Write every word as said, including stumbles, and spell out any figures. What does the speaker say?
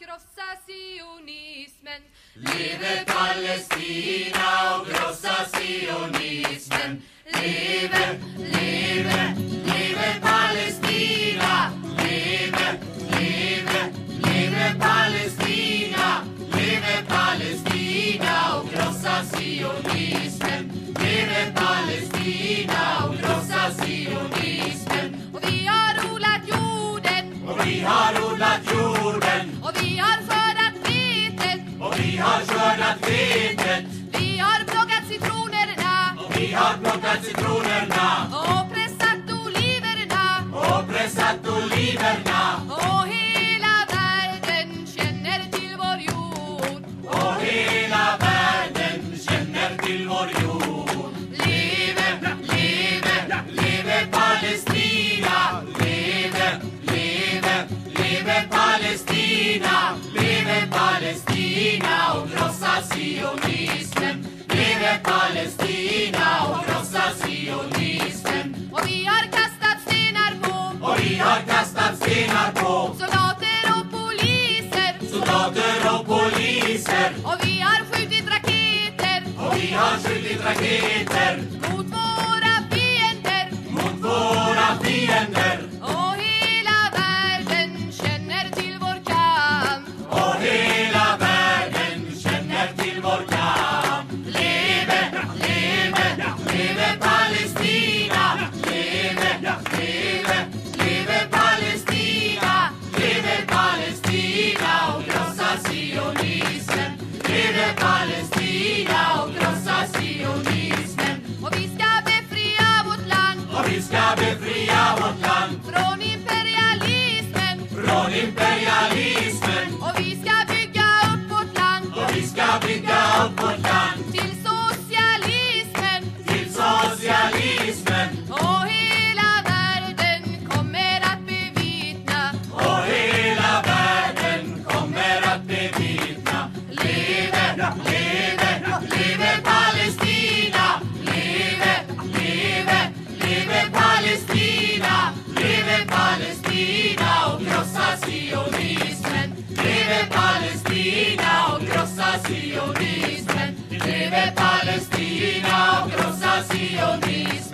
krossa sionismen. Leve Palestina och krossa sionismen. Leve, leve, leve Palestina. Leve, leve, leve Palestina. Leve Palestina och krossa sionismen. Leve Palestina och krossa sionismen. Och vi har odlat jorden. Och vi har odlat jorden. Och vi har skördat vetet. Och vi har skördat vetet. Vi har plockat citronerna. Och vi har plockat citronerna. Och pressat oliverna. Och pressat oliverna. Och hela världen känner till vår jord. Och hela världen känner till vår jord. Leve, leve, leve Palestina. Leve, leve, leve Palestina. Leve Palestina och krossa sionismen. Leve Palestina och krossa sionismen. Och vi har kastat stenar på Och vi har kastat stenar på soldater och poliser. soldater och poliser. Och vi har skjutit raketer Och vi har skjutit raketer mot våra fiender. mot våra fiender. Och hela världen känner till vår kamp. Och hela världen känner till vår kamp. Leve, leve, leve Palestina. Leve, leve, leve Palestina. Leve Palestina och krossa sionismen. Leve Palestina och krossa sionismen. Och vi ska befria vårt land Och vi ska befria vårt land från imperialismen. från imperialismen. Och vi ska bygga upp vårt land Och vi ska bygga upp vårt land till socialismen. till socialismen. Och hela världen kommer att bevittna. Och hela världen kommer att bevittna. Leve, leve, leve Palestina. Leve, leve, leve Palestina. Leve Palestina och krossa sionismen. Leve Palestina och krossa sionismen. Leve Palestina och krossa sionismen.